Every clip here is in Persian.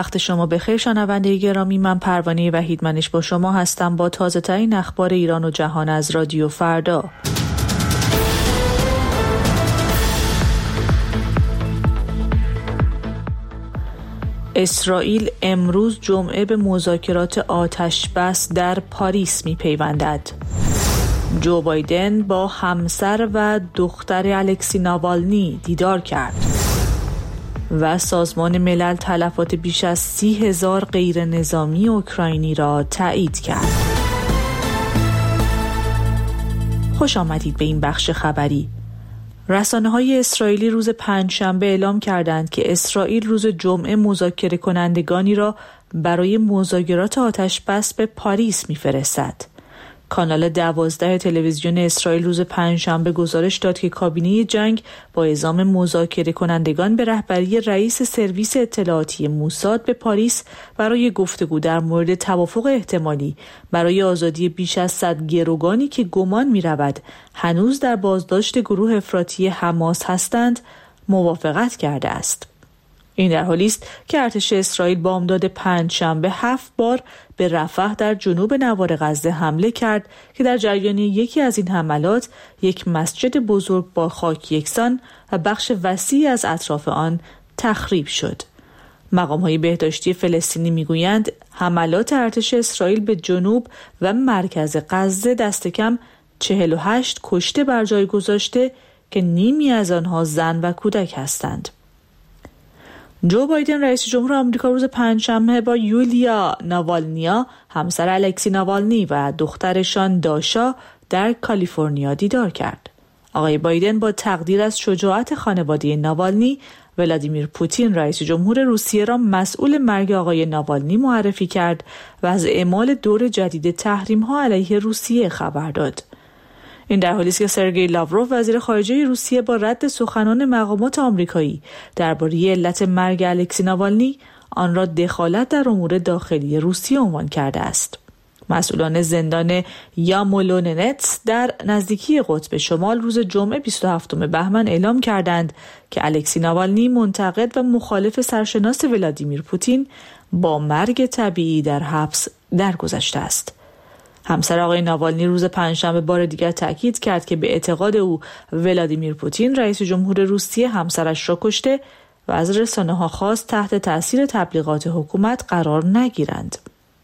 وقت شما بخیر شنونده گرامی، من پروانه وحیدمنش با شما هستم با تازه ترین اخبار ایران و جهان از رادیو فردا. اسرائیل امروز جمعه به مذاکرات آتش‌بس در پاریس می‌پیوندد. جو بایدن با همسر و دختر الکسی ناوالنی دیدار کرد و سازمان ملل تلفات بیش از 30,000 غیر نظامی اوکراینی را تایید کرد. خوش آمدید به این بخش خبری. رسانه‌های اسرائیلی روز پنجشنبه اعلام کردند که اسرائیل روز جمعه مذاکره کنندگانی را برای مذاکرات آتش‌بس به پاریس می‌فرستد. کانال 12 تلویزیون اسرائیل روز پنجشنبه گزارش داد که کابینه جنگ با اعزام مذاکره کنندگان به رهبری رئیس سرویس اطلاعاتی موساد به پاریس برای گفتگو در مورد توافق احتمالی برای آزادی بیش از 100 گروگانی که گمان می‌رود هنوز در بازداشت گروه افراطی حماس هستند موافقت کرده است. این در حالی است که ارتش اسرائیل بامداد پنجشنبه 7 بار به رفح در جنوب نوار غزه حمله کرد که در جریان یکی از این حملات یک مسجد بزرگ با خاک یکسان و بخش وسیعی از اطراف آن تخریب شد. مقام‌های بهداشتی فلسطینی می‌گویند حملات ارتش اسرائیل به جنوب و مرکز غزه دست کم 48 کشته بر جای گذاشته که نیمی از آنها زن و کودک هستند. جو بایدن رئیس جمهور آمریکا روز پنجشنبه با یولیا ناوالنیا همسر الکسی ناوالنی و دخترشان داشا در کالیفرنیا دیدار کرد. آقای بایدن با تقدیر از شجاعت خانواده ناوالنی ولادیمیر پوتین رئیس جمهور روسیه را مسئول مرگ آقای ناوالنی معرفی کرد و از اعمال دور جدید تحریم‌ها علیه روسیه خبر داد. این در حالی است که سرگئی لاوروف وزیر خارجه روسیه با رد سخنان مقامات آمریکایی درباره علت مرگ الکسی ناوالنی آن را دخالت در امور داخلی روسیه عنوان کرده است. مسئولان زندان یامولوننتس در نزدیکی قطب شمال روز جمعه 27 بهمن اعلام کردند که الکسی ناوالنی منتقد و مخالف سرشناس ولادیمیر پوتین با مرگ طبیعی در حبس درگذشته است. همسر آقای ناوالنی روز پنجشنبه بار دیگر تأکید کرد که به اعتقاد او ولادیمیر پوتین رئیس جمهور روسیه همسرش را کشته و از رسانه‌ها خواست تحت تأثیر تبلیغات حکومت قرار نگیرند.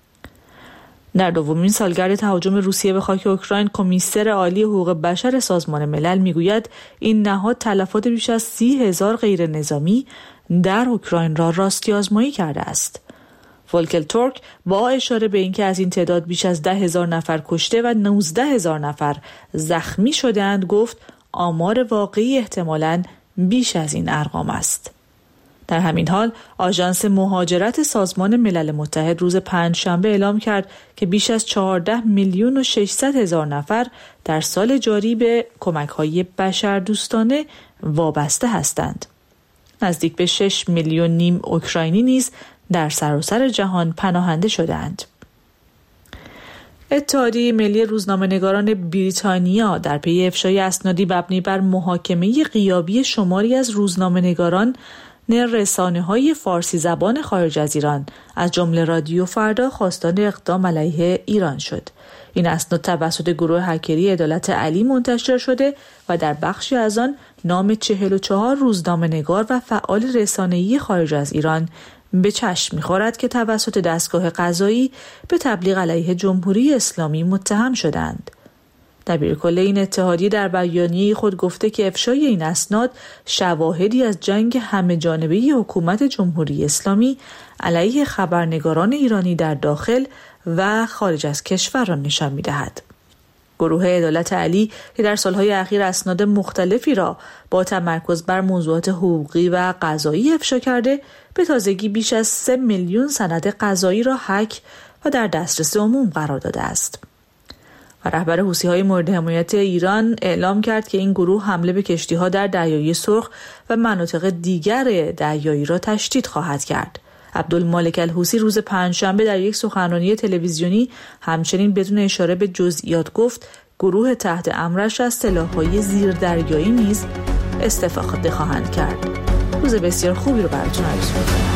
در دومین سالگرد تهاجم روسیه به خاک اوکراین، کمیسر عالی حقوق بشر سازمان ملل میگوید این نهاد تلفات بیش از 30,000 غیر نظامی در اوکراین را راستی آزمایی کرده است. فولکر تورک با اشاره به اینکه از این تعداد بیش از 10,000 نفر کشته و 19,000 نفر زخمی شدند گفت آمار واقعی احتمالاً بیش از این ارقام است. در همین حال آژانس مهاجرت سازمان ملل متحد روز پنجشنبه اعلام کرد که بیش از 14,600,000 نفر در سال جاری به کمک‌های بشردوستانه وابسته هستند. نزدیک به 6.5 میلیون اوکراینی نیز در سراسر جهان پناهنده شدند. اتحادیه ملی روزنامه‌نگاران بریتانیا در پی افشای اسنادی مبنی بر محاکمه غیابی شماری از روزنامه‌نگاران رسانه‌های فارسی زبان خارج از ایران از جمله رادیو فردا خواستار اقدام علیه ایران شد. این اسناد توسط گروه هکری عدالت علی منتشر شده و در بخشی از آن نام 44 روزنامه‌نگار و فعال رسانه‌ای خارج از ایران به چشم می‌خورد که توسط دستگاه قضایی به تبلیغ علیه جمهوری اسلامی متهم شدند. دبیرکل این اتحادیه در بیانیه خود گفته که افشای این اسناد شواهدی از جنگ همه‌جانبه حکومت جمهوری اسلامی علیه خبرنگاران ایرانی در داخل و خارج از کشور را نشان می‌دهد. گروه عدالت علی که در سالهای اخیر اسناد مختلفی را با تمرکز بر موضوعات حقوقی و قضایی افشا کرده، به تازگی بیش از 3 میلیون سند قضایی را هک و در دسترس عموم قرار داده است. و رهبر حوثی‌های مورد حمایت ایران اعلام کرد که این گروه حمله به کشتی‌ها در دریای سرخ و مناطق دیگر دریایی را تشدید خواهد کرد. عبدالمالک الحوثی روز پنجشنبه در یک سخنرانی تلویزیونی همچنین بدون اشاره به جزئیات گفت گروه تحت امرش از سلاح‌های زیردریایی نیز استفاده خواهند کرد. روز بسیار خوبی رو براتون آرزو می‌کنم.